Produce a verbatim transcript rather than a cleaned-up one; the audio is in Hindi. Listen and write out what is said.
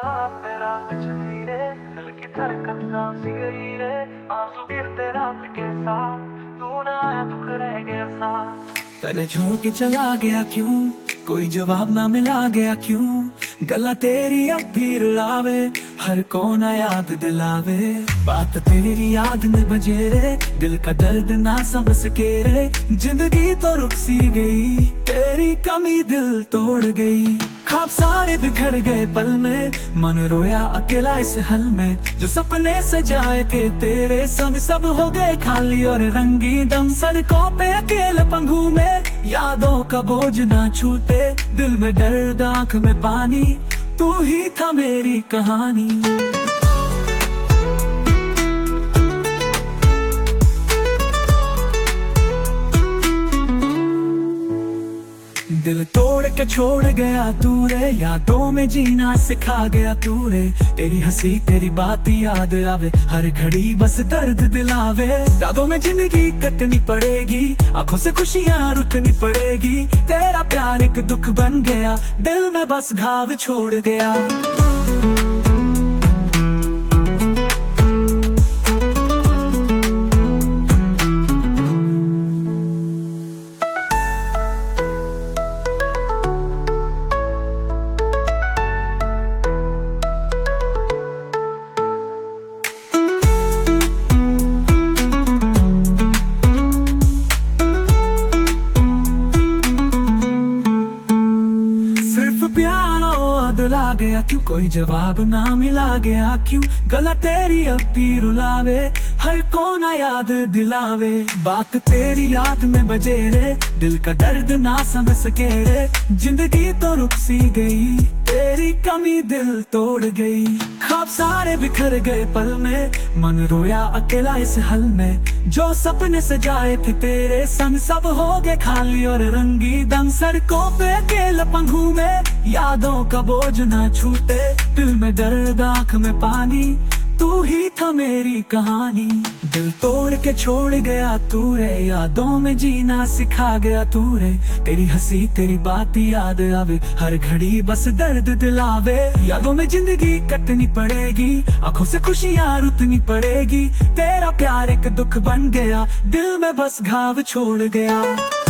मेरा चली रे, दिल की धड़कन सी गई रे, आंसू गिरते रात के साथ, तू ना आया दुख रह गया साथ। तने छोड़ के चला गया क्यों, कोई जवाब ना मिला गया क्यों, गला तेरी अब भी रुलावे, हर कोना याद दिलावे। बात तेरी याद में बजे रे, दिल का दर्द ना समझ सके रे, जिंदगी तो रुक सी गई, तेरी कमी दिल तोड़ गई। ख्वाब सारे बिखर गए पल में, मन रोया अकेला इस हल में, जो सपने सजाए थे तेरे संग सब हो गए खाली और रंगी दम। सड़कों पे अकेले पंघू में, यादों का बोझ ना छूटे, दिल में दर्द आंख में पानी, तू ही था मेरी कहानी। दिल तोड़ के छोड़ गया तू रे, यादों में जीना सिखा गया तू रे, तेरी हंसी तेरी बात याद आवे, हर घड़ी बस दर्द दिलावे। यादों में जिंदगी कटनी पड़ेगी, आंखों से खुशियां रुकनी पड़ेगी, तेरा प्यार एक दुख बन गया, दिल में बस घाव छोड़ गया। ला गया क्यों, कोई जवाब ना मिला गया क्यों, गला तेरी अब भी रुलावे, हर कोना याद दिलावे। बात तेरी याद में बजे रे, दिल का दर्द ना समझ सके रे, जिंदगी तो रुक सी गई, तेरी कमी दिल तोड़ गई। ख्वाब सारे बिखर गए पल में, मन रोया अकेला इस हल में, जो सपने सजाए थे तेरे संग सब हो गए खाली और रंगी दम। सड़कों पे अकेले पंघू में, यादों का बोझ ना छूटे, दिल में दर्द आंख में पानी, तू ही था मेरी कहानी। दिल तोड़ के छोड़ गया तू रे, यादों में जीना सिखा गया तू रे, तेरी हंसी तेरी बात याद आवे, हर घड़ी बस दर्द दिलावे। यादों में जिंदगी कटनी पड़ेगी, आंखों से खुशियां रुकनी पड़ेगी, तेरा प्यार एक दुख बन गया, दिल में बस घाव छोड़ गया।